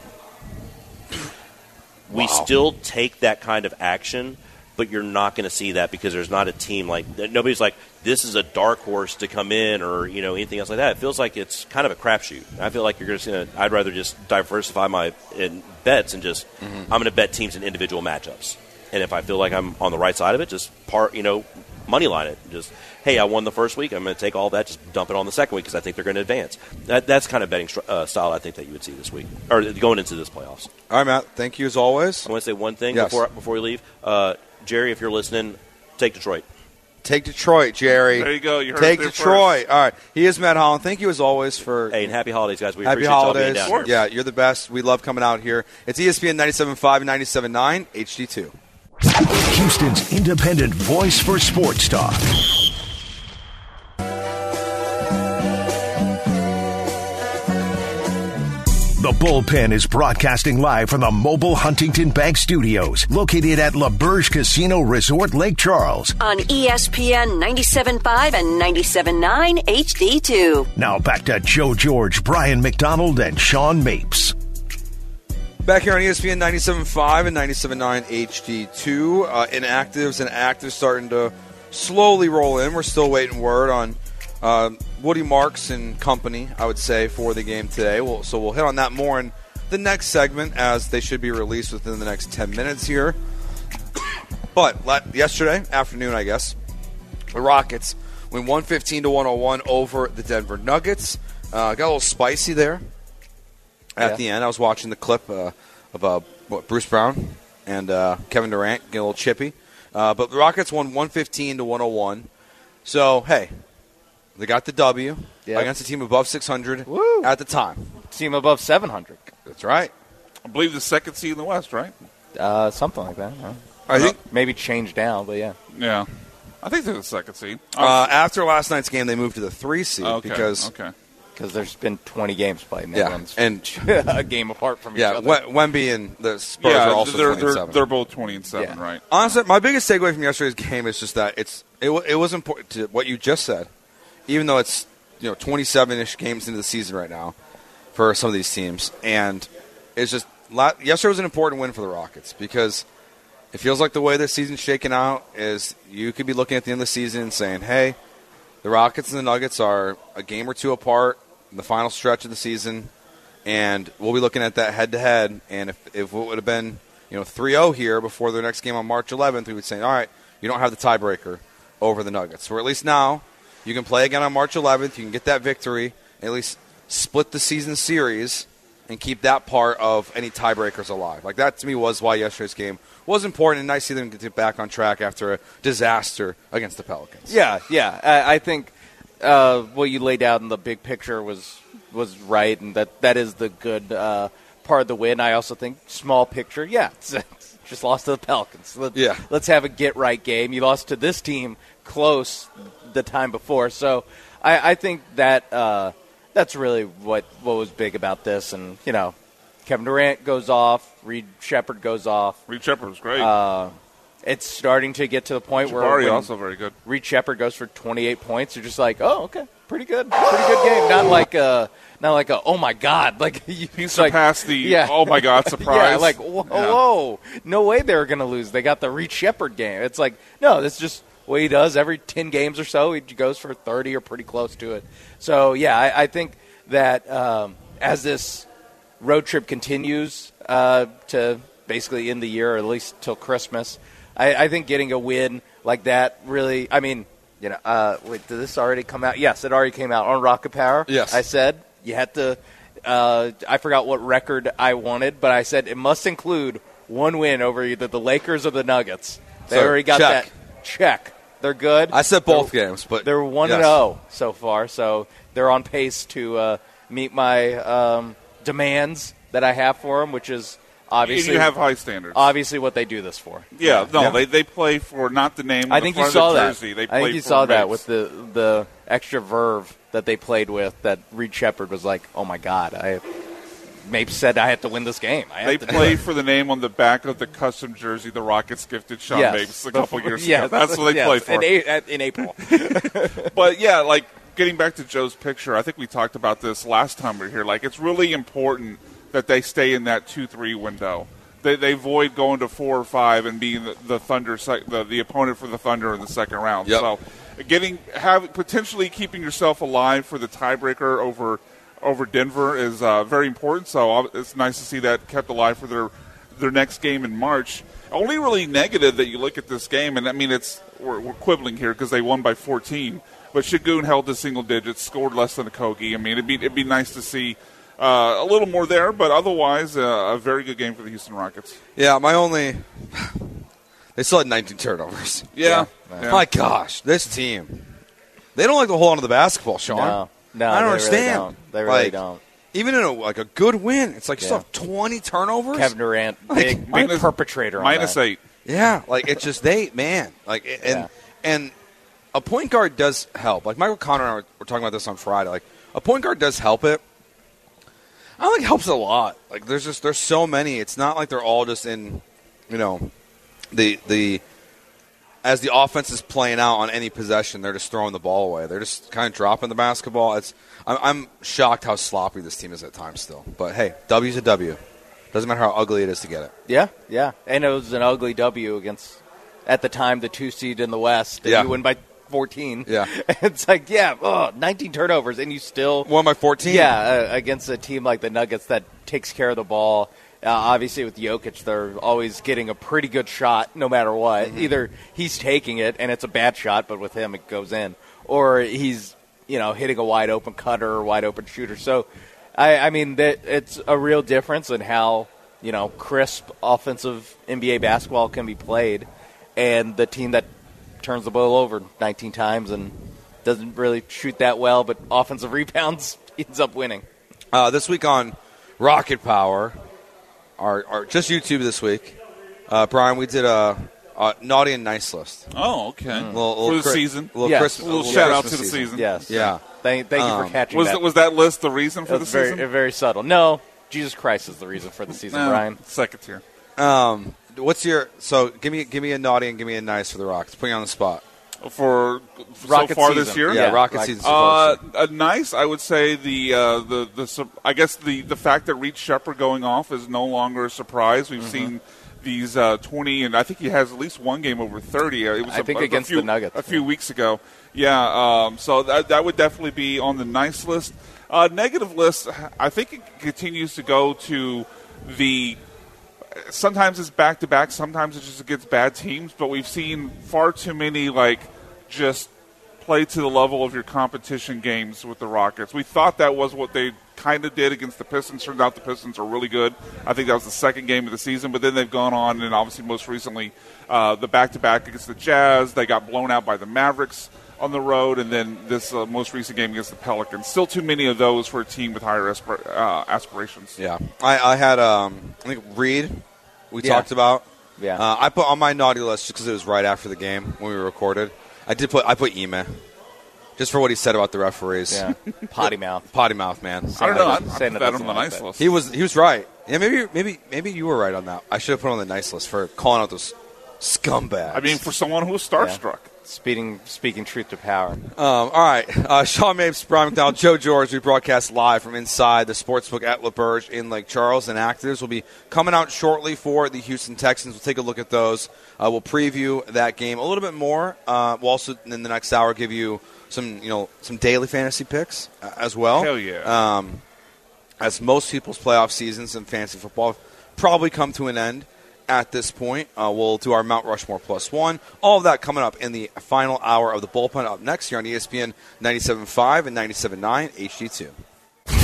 We still take that kind of action, but you're not going to see that because there's not a team like nobody's like this is a dark horse to come in or anything else like that. It feels like it's kind of a crapshoot. I feel like you're just going to. I'd rather just diversify my bets and just I'm going to bet teams in individual matchups. And if I feel like I'm on the right side of it, just money line it. Just, hey, I won the first week. I'm going to take all that, just dump it on the second week because I think they're going to advance. That's kind of betting style I think that you would see this week or going into this playoffs. All right, Matt. Thank you as always. I want to say one thing yes. before we leave. Jerry, if you're listening, take Detroit. Take Detroit, Jerry. There you go. You heard Take it Detroit. First. All right. He is Matt Holland. Thank you as always for. Hey, and happy holidays, guys. We happy appreciate holidays. y'all being down here. Yeah, you're the best. We love coming out here. It's ESPN 97.5 and 97.9 HD2. Houston's independent voice for sports talk. The Bullpen is broadcasting live from the mobile Huntington Bank Studios, located at LaBerge Casino Resort, Lake Charles. On ESPN 97.5 and 97.9 HD2. Now back to Joe George, Brian McDonald, and Sean Mapes. Back here on ESPN 97.5 and 97.9 HD2. Inactives and actives starting to slowly roll in. We're still waiting word on Woody Marks and company, I would say, for the game today. So we'll hit on that more in the next segment as they should be released within the next 10 minutes here. But yesterday afternoon, I guess, the Rockets went 115-101 over the Denver Nuggets. Got a little spicy there at the end. I was watching the clip of Bruce Brown and Kevin Durant getting a little chippy. But the Rockets won 115-101. So, hey, they got the W against a team above 600 at the time. Team above 700. That's right. I believe the second seed in the West, right? Something like that. I think maybe changed down, but yeah. Yeah. I think they're the second seed. After last night's game, they moved to the 3 seed because there's been 20 games played. And everyone's and a game apart from each other. Wemby and the Spurs are also 20-7. They're both 20-7, right? Honestly, my biggest takeaway from yesterday's game is just that it was important to what you just said. Even though it's 27-ish games into the season right now for some of these teams, and it's just yesterday was an important win for the Rockets because it feels like the way this season's shaken out is you could be looking at the end of the season and saying, hey, the Rockets and the Nuggets are a game or two apart in the final stretch of the season, and we'll be looking at that head-to-head, and if it would have been 3-0 here before their next game on March 11th, we would say, all right, you don't have the tiebreaker over the Nuggets. Or at least now you can play again on March 11th, you can get that victory, at least split the season series and keep that part of any tiebreakers alive. Like, that to me was why yesterday's game was important, and nice to see them get back on track after a disaster against the Pelicans. Yeah. I think what you laid out in the big picture was right, and that is the good part of the win. I also think small picture, it's just lost to the Pelicans. Let's have a get-right game. You lost to this team close the time before, so I think that that's really what was big about this. And Kevin Durant goes off, Reed Shepherd goes off. Reed Shepherd was great. It's starting to get to the point Jabari where also very good. Reed Shepherd goes for 28 points. You're just like, oh, okay, pretty good game. Not like a oh my god, like he surpassed the oh my god surprise. Yeah, like whoa, no way they were gonna lose. They got the Reed Shepherd game. It's like no, that's just what he does every 10 games or so. He goes for 30 or pretty close to it. So I think that as this road trip continues to basically end the year, or at least till Christmas, I think getting a win like that really, wait, did this already come out? Yes, it already came out on Rocket Power. Yes. I said you had to I forgot what record I wanted, but I said it must include one win over either the Lakers or the Nuggets. They already got that check. They're good. I said both games, but they're 1-0 so far, so they're on pace to meet my demands that I have for them, which is obviously you have high standards. Obviously, what they do this for. Yeah. They play for not the name. I think you saw that. Jersey. They I think you saw that with the extra verve that they played with. That Reed Sheppard was like, "Oh my God!" Mapes said I had to win this game. They played for the name on the back of the custom jersey the Rockets gifted Sean Mapes a couple years ago. That's what they played for in April. But yeah, like getting back to Joe's picture, I think we talked about this last time we were here. Like it's really important that they stay in that 2-3 window. They avoid going to 4 or 5 and being the Thunder, the opponent for the Thunder in the second round. Yep. So, potentially keeping yourself alive for the tiebreaker over Denver is very important. So it's nice to see that kept alive for their next game in March. Only really negative that you look at this game, and I mean we're quibbling here because they won by 14, but Şengün held to single digits, scored less than Okogie. I mean it'd be nice to see a little more there, but otherwise a very good game for the Houston Rockets. Yeah, they still had 19 turnovers. Yeah. My gosh, this team, they don't like to hold on to the basketball, Sean. No, I don't understand. Really don't. They really don't. Even in a good win, it's like you still have 20 turnovers. Kevin Durant, big perpetrator on minus that. 8. Yeah, like it's just and a point guard does help. Like Michael Connor and I were talking about this on Friday. Like a point guard does help it. I think it helps a lot. Like there's so many. It's not like they're all just in, the as the offense is playing out on any possession, they're just throwing the ball away. They're just kind of dropping the basketball. I'm shocked how sloppy this team is at times still. But hey, W's a W. Doesn't matter how ugly it is to get it. Yeah. And it was an ugly W against, at the time, the 2 seed in the West. And you win by 14. Yeah. It's like, 19 turnovers, and you still won by 14. Yeah, against a team like the Nuggets that takes care of the ball. Obviously, with Jokic, they're always getting a pretty good shot no matter what. Mm-hmm. Either he's taking it, and it's a bad shot, but with him it goes in, or he's hitting a wide-open cutter or wide-open shooter. So, I mean, it's a real difference in how, crisp offensive NBA basketball can be played, and the team that turns the ball over 19 times and doesn't really shoot that well, but offensive rebounds ends up winning. This week on Rocket Power, our just YouTube this week, Brian, we did a naughty and nice list. Oh, okay. For the season. A little shout out to the season. Yes. Yeah. Thank you for catching that. Was that list the reason for the season? Very subtle. No, Jesus Christ is the reason for the season, Brian. Second tier. What's your give me a naughty and give me a nice for the Rockets. Put you on the spot. For Rocket so far season. This year? Yeah, Rocket season. A nice, I would say I guess the fact that Reed Sheppard going off is no longer a surprise. We've seen these 20, and I think he has at least one game over 30. It was against the Nuggets a few weeks ago. Yeah, so that would definitely be on the nice list. Negative list, I think it continues to go to the. Sometimes it's back-to-back. Sometimes it's just against bad teams. But we've seen far too many, just play to the level of your competition games with the Rockets. We thought that was what they kind of did against the Pistons. Turned out the Pistons are really good. I think that was the second game of the season. But then they've gone on, and obviously most recently the back-to-back against the Jazz. They got blown out by the Mavericks on the road, and then this most recent game against the Pelicans. Still too many of those for a team with higher aspirations. Yeah. I had, I think, Reed, we talked about. Yeah. I put on my naughty list just because it was right after the game when we recorded. I put Ime. Just for what he said about the referees. Yeah. Potty mouth. Potty mouth, man. I don't know. I put that on the nice list. He was right. Yeah, maybe you were right on that. I should have put on the nice list for calling out those scumbags. I mean, for someone who was starstruck. Speaking truth to power. All right. Sean Mapes, Brian McDonald, Joe George. We broadcast live from inside the sportsbook at LaBerge in Lake Charles. And actives will be coming out shortly for the Houston Texans. We'll take a look at those. We'll preview that game a little bit more. We'll also, in the next hour, give you some daily fantasy picks as well. Hell yeah. As most people's playoff seasons in fantasy football probably come to an end. At this point, we'll do our Mount Rushmore +1. All of that coming up in the final hour of the Bullpen up next here on ESPN 97.5 and 97.9 HD2.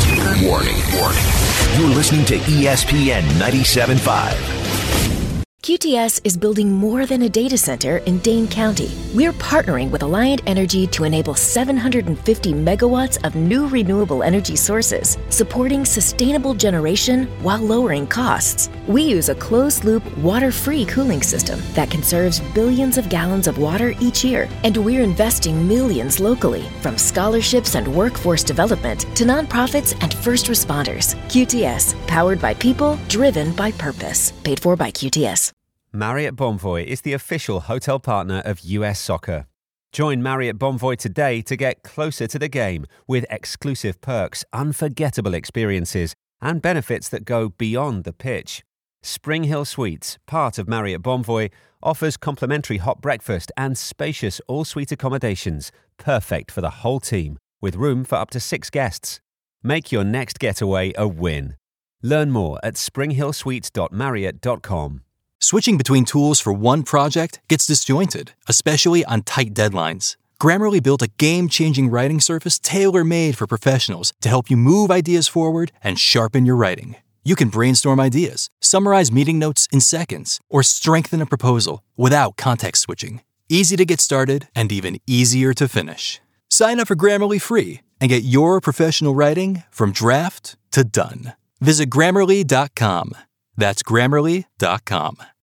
Warning. You're listening to ESPN 97.5. QTS is building more than a data center in Dane County. We're partnering with Alliant Energy to enable 750 megawatts of new renewable energy sources, supporting sustainable generation while lowering costs. We use a closed-loop, water-free cooling system that conserves billions of gallons of water each year, and we're investing millions locally, from scholarships and workforce development to nonprofits and first responders. QTS, powered by people, driven by purpose. Paid for by QTS. Marriott Bonvoy is the official hotel partner of US Soccer. Join Marriott Bonvoy today to get closer to the game with exclusive perks, unforgettable experiences, and benefits that go beyond the pitch. Spring Hill Suites, part of Marriott Bonvoy, offers complimentary hot breakfast and spacious all-suite accommodations, perfect for the whole team, with room for up to 6 guests. Make your next getaway a win. Learn more at springhillsuites.marriott.com. Switching between tools for one project gets disjointed, especially on tight deadlines. Grammarly built a game-changing writing surface tailor-made for professionals to help you move ideas forward and sharpen your writing. You can brainstorm ideas, summarize meeting notes in seconds, or strengthen a proposal without context switching. Easy to get started and even easier to finish. Sign up for Grammarly free and get your professional writing from draft to done. Visit Grammarly.com. That's Grammarly.com.